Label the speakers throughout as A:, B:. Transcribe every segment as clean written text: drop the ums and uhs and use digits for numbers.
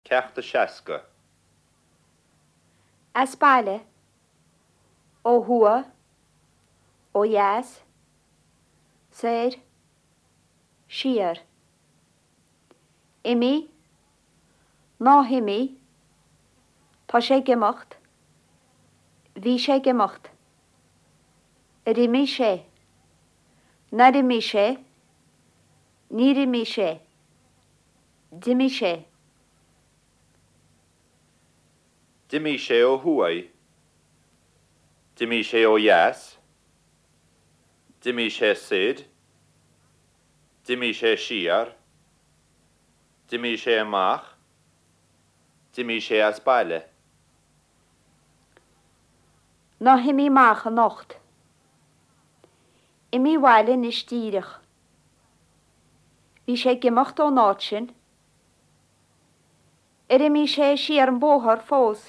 A: Ceachta seasca.
B: Aspáile, ó thua, ó dheas, saor, siar. Imi, náthimí, tá sé gemacht, bhí sé gemacht. Rimi sé, na rimi sé, ní rimi sé, dimi sé.
A: Dimi sé ó huai. Dimi sé ó dheas. Dimi sé sid. Dimi sé siar. Dimi sé amach. Dimi sé aspáile.
B: Náthimí mach a nocht. Imi bhaile ní stíirich. Bhí sé gemacht ó náit sin. Rimi sé siar an bóthar fós.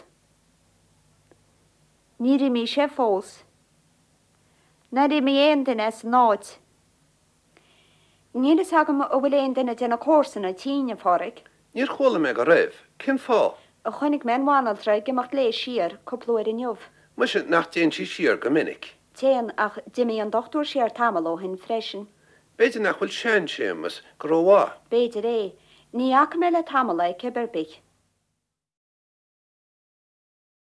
B: Ní rimi sé fós. Na rimi éon duine as náid. Nílas agam ó bhfuil éon duine déna cósanna tíine fóric.
C: Níor chola me go raibh. Cin fá?
B: A chunig men mháinaltra gemacht lé siar coplóir in jobh.
C: Mu sin nach déon si siar go minic.
B: Téan ach dimi an dochtúir siar tamil ó hin freisin.
C: Beidir nach bhfuil sean sémas go róhá.
B: Beidir é, ní ach meile tamil é ceberbig.